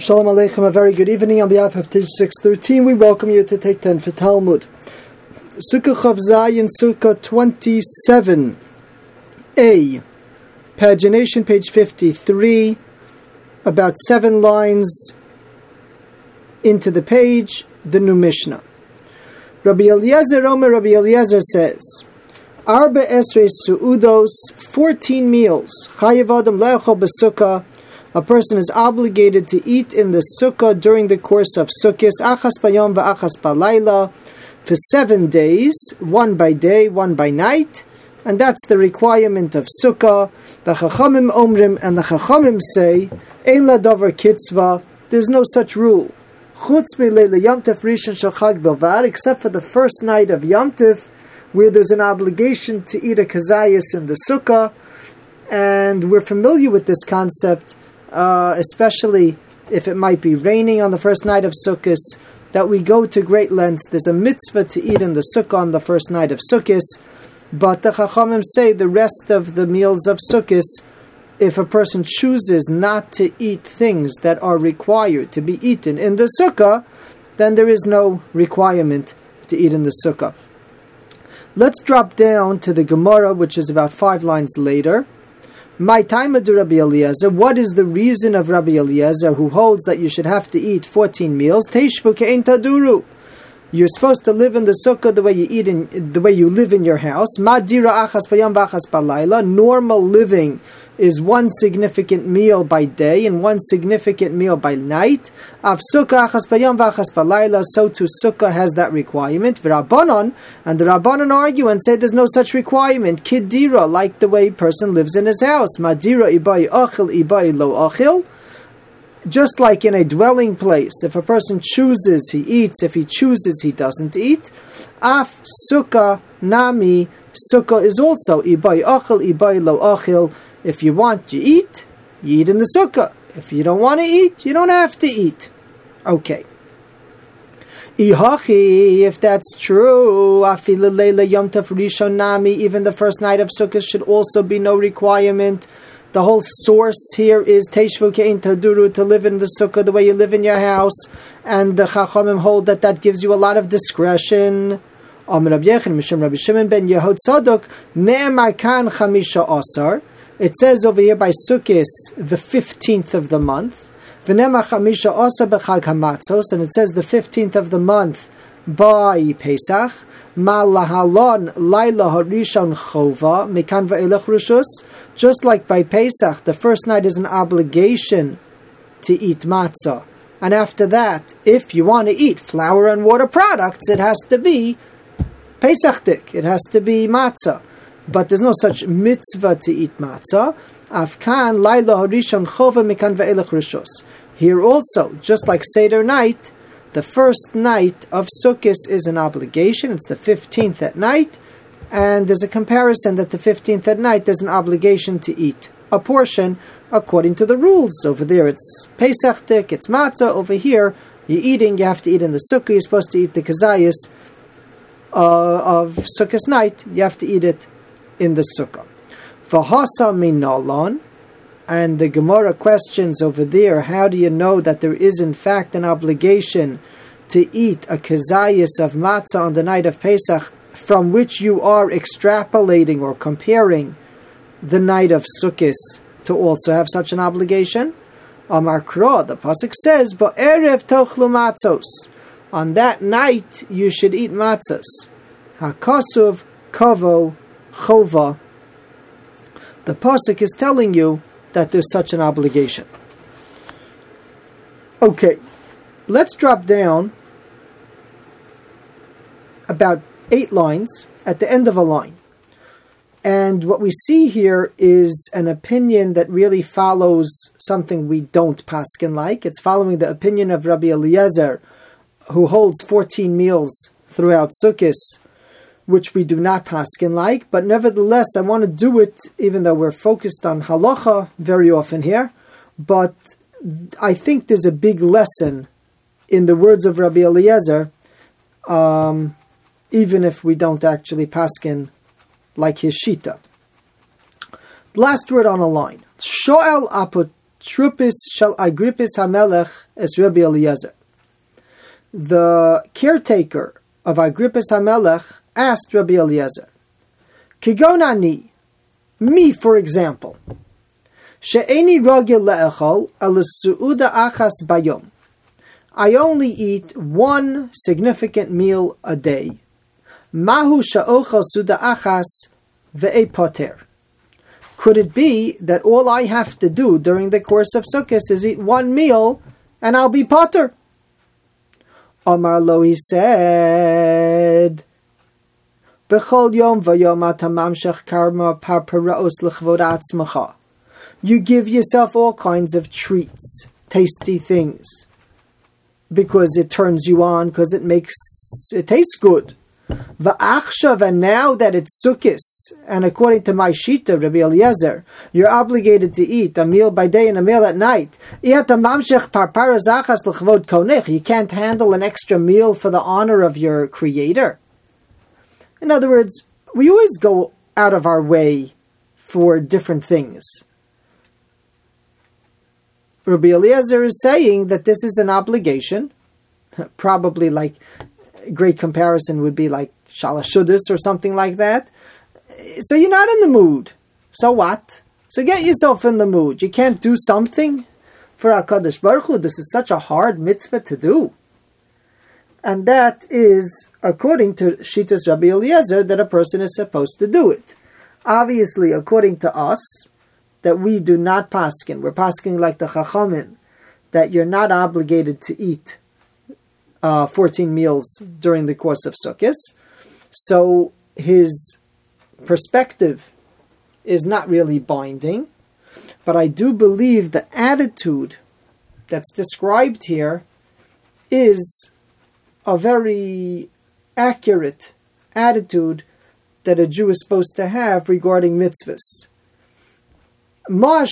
Shalom Aleichem, a very good evening. On behalf of Tish 613, we welcome you to Take 10 for Talmud. Sukkah Chav Zayin, Sukkah 27a, pagination page 53, about 7 lines into the page, the new Mishnah. Rabbi Eliezer says, Arba Esrei Su'udos, 14 meals, Chayev Adam Le'echol B'Sukkah. A person is obligated to eat in the sukkah during the course of Sukkot, achas bayom v'achas balayla, for 7 days, one by day, one by night, and that's the requirement of sukkah. The chachamim omrim, and the chachamim say, ein la davar kitzva, there's no such rule. Chutz mi'leila Yom Tov rishon shel Chag bilvad, except for the first night of Yom Tov, where there's an obligation to eat a kazayas in the sukkah, and we're familiar with this concept. Especially if it might be raining on the first night of Sukkot, that we go to great lengths. There's a mitzvah to eat in the sukkah on the first night of Sukkot, but the Chachamim say the rest of the meals of Sukkot, if a person chooses not to eat things that are required to be eaten in the sukkah, then there is no requirement to eat in the sukkah. Let's drop down to the Gemara, which is about 5 lines later. My time of Rabbi Eliezer. What is the reason of Rabbi Eliezer, who holds that you should have to eat 14 meals? Teishvu ke'en taduru. You're supposed to live in the sukkah the way you eat the way you live in your house. Madira achas bayam v'achas balayla. Normal living is one significant meal by day and one significant meal by night. Av sukkah achas bayam v'achas balayla. So too sukkah has that requirement. V'Rabbanon, and the Rabbanon argue and say there's no such requirement. Kidira, like the way a person lives in his house. Madira ibai achil ibai lo achil. Just like in a dwelling place, if a person chooses, he eats. If he chooses, he doesn't eat. Af sukkah nami, sukkah is also ibai achil, ibai lo achil. If you want, you eat in the sukkah. If you don't want to eat, you don't have to eat. Okay. Ihachi, if that's true, afilu leila yom tov rishon nami, even the first night of sukkah should also be no requirement. The whole source here is Teishvu ke'en taduru, to live in the sukkah the way you live in your house, and the Chachamim hold that gives you a lot of discretion. Amar Rabbi Yechon Mishum Rabbi Shimon ben Yehud Tzadok ne'emar kan chamisha asar. It says over here by Sukkot the 15th of the month. V'ne'emar chamisha asar b'chag hamatzos, and it says the 15th of the month by Pesach. Ma lahalon laila harishon chova mikan va'elech rishus. Just like by Pesach, the first night is an obligation to eat matzah, and after that, if you want to eat flour and water products, it has to be Pesachdik. It has to be matzah, but there's no such mitzvah to eat matzah. Afkan laila harishon chova mikan va'elech rishus. Here also, just like Seder night, the first night of Sukkot is an obligation. It's the 15th at night. And there's a comparison that the 15th at night there's an obligation to eat a portion according to the rules. Over there it's Pesachdik, it's matzah. Over here, you're eating, you have to eat in the sukkah. You're supposed to eat the kazayas of Sukkot's night. You have to eat it in the sukkah. V'hasa minalon. And the Gemara questions over there, how do you know that there is in fact an obligation to eat a kazayas of matzah on the night of Pesach, from which you are extrapolating or comparing the night of Sukkot to also have such an obligation? Amar Kra, the pasuk says, "Ba'erev tochlu matzos." On that night you should eat matzos. Hakasuv kavo chova. The pasuk is telling you that there's such an obligation. Okay, let's drop down about 8 lines at the end of a line. And what we see here is an opinion that really follows something we don't paskin like. It's following the opinion of Rabbi Eliezer, who holds 14 meals throughout Sukkot, which we do not paskin like. But nevertheless, I want to do it, even though we're focused on halacha very often here. But I think there's a big lesson in the words of Rabbi Eliezer, even if we don't actually paskin like his shita. Last word on a line. Shoel Trupis shall Agrippus Hamelech es Rabbi Eliezer. The caretaker of Agrippus Hamelech asked Rabbi Eliezer, Kigonani, me for example, she'eni ragil le'echol al su'uda achas bayom. I only eat one significant meal a day. Mahu sha'ochel suda achas ve'e poter. Could it be that all I have to do during the course of Sukkot is eat one meal and I'll be poter? Amar lo, he said, B'chol yom v'yom ata mamshech karma par paraos l'chvod atzmacha. You give yourself all kinds of treats, tasty things, because it turns you on, because it tastes good. V'achshav, and now that it's Sukkot, and according to my Shita, Rabbi Eliezer, you're obligated to eat a meal by day and a meal at night. You can't handle an extra meal for the honor of your Creator. In other words, we always go out of our way for different things. Rabbi Eliezer is saying that this is an obligation, probably like great comparison would be like Shalosh Shudas or something like that. So you're not in the mood. So what? So get yourself in the mood. You can't do something for HaKadosh Baruch Hu. This is such a hard mitzvah to do. And that is, according to Shitas Rabbi Eliezer, that a person is supposed to do it. Obviously, according to us, that we do not paskin. We're paskin like the Chachamim, that you're not obligated to eat 14 meals during the course of Sukkot. So his perspective is not really binding, but I do believe the attitude that's described here is a very accurate attitude that a Jew is supposed to have regarding mitzvahs. What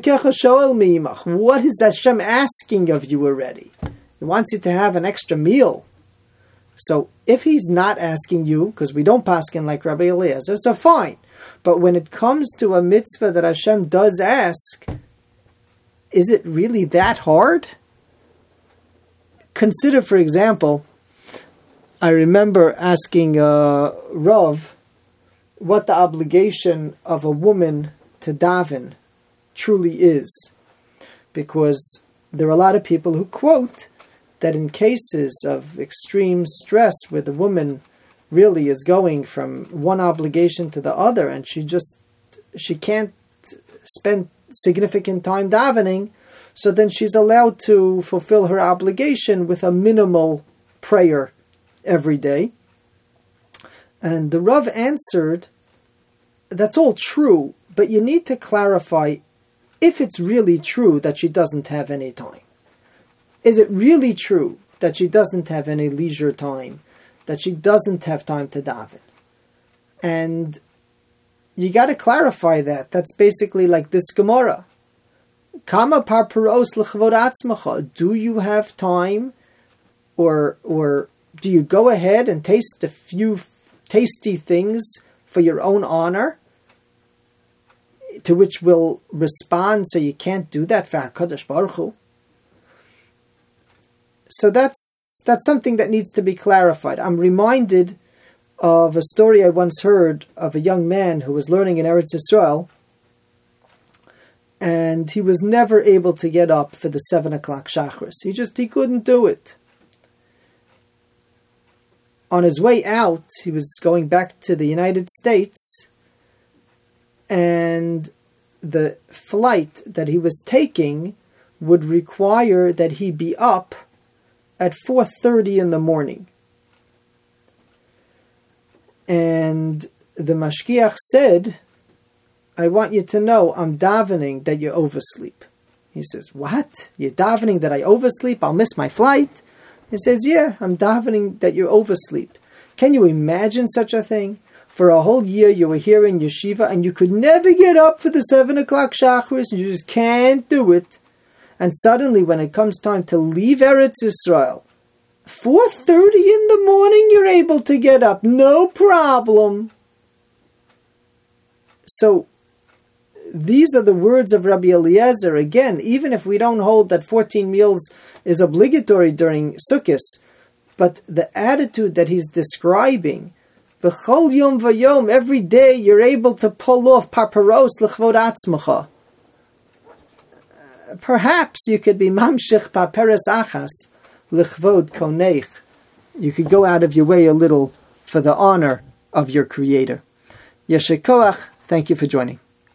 is Hashem asking of you already? He wants you to have an extra meal. So if he's not asking you, because we don't paskin like Rabbi Eliezer, so fine. But when it comes to a mitzvah that Hashem does ask, is it really that hard? Consider, for example, I remember asking Rav what the obligation of a woman to daven truly is. Because there are a lot of people who quote that in cases of extreme stress where the woman really is going from one obligation to the other and she can't spend significant time davening, so then she's allowed to fulfill her obligation with a minimal prayer every day. And the Rav answered, that's all true, but you need to clarify if it's really true that she doesn't have any time. Is it really true that she doesn't have any leisure time, that she doesn't have time to daven? And you got to clarify that. That's basically like this Gemara. Kama par paros l'chvod atzmacha. Do you have time, or do you go ahead and taste a few tasty things for your own honor? To which we'll respond, so you can't do that for HaKadosh Baruch Hu. So that's something that needs to be clarified. I'm reminded of a story I once heard of a young man who was learning in Eretz Yisrael, and he was never able to get up for the 7 o'clock Shachris. He couldn't do it. On his way out, he was going back to the United States, and the flight that he was taking would require that he be up at 4:30 in the morning. And the mashgiach said, I want you to know I'm davening that you oversleep. He says, what? You're davening that I oversleep? I'll miss my flight? He says, yeah, I'm davening that you oversleep. Can you imagine such a thing? For a whole year you were here in yeshiva and you could never get up for the 7 o'clock Shachris. You just can't do it. And suddenly when it comes time to leave Eretz Yisrael, 4:30 in the morning you're able to get up. No problem. So these are the words of Rabbi Eliezer. Again, even if we don't hold that 14 meals is obligatory during Sukkot, but the attitude that he's describing, V'chol yom v'yom, every day you're able to pull off paparos l'chvod atzmacha. Perhaps you could be mamshich paperes achas l'chvod koneich. You could go out of your way a little for the honor of your Creator. Yesher koach, thank you for joining.